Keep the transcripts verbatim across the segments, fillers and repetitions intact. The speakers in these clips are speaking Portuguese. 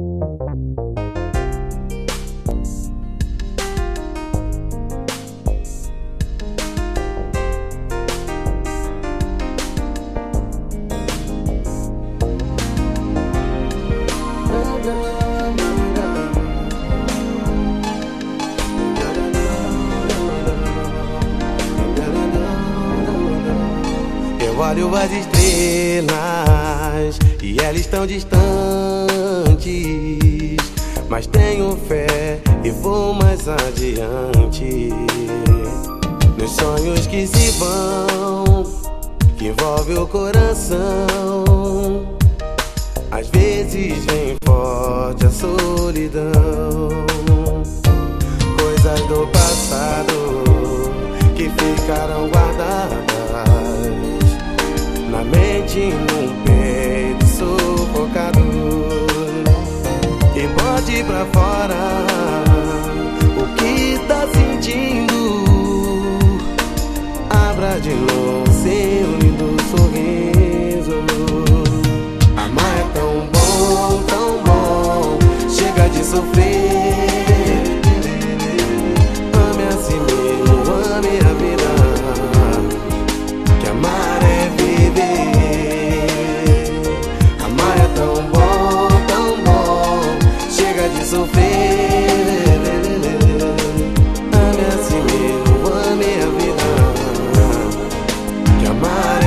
Olho as estrelas e elas estão distantes, mas tenho fé e vou mais adiante. Nos sonhos que se vão, que envolve o coração, às vezes vem forte a solidão. Coisas do passado que ficaram guardadas na mente, num peito sufocado, e bote pra fora o que tá sentindo. Abra de novo seu lindo sorriso. Amar é tão bom, tão bom, chega de sofrer. Ame a si mesmo, ame a vida, que amar é sofrer. Ame a si mesmo, ame a vida, que amar é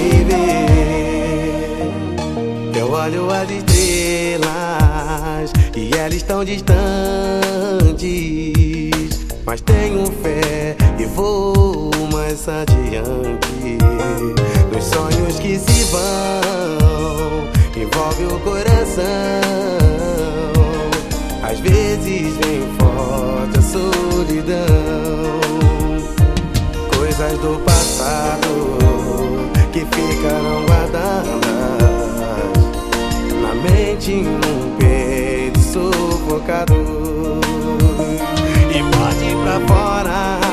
viver. Eu olho as estrelas e elas estão distantes, mas tenho fé e vou mais adiante. Nos sonhos que se vão, envolve o coração, às vezes vem forte a solidão. Coisas do passado que ficaram guardadas na mente, num peito sufocado, e bote pra fora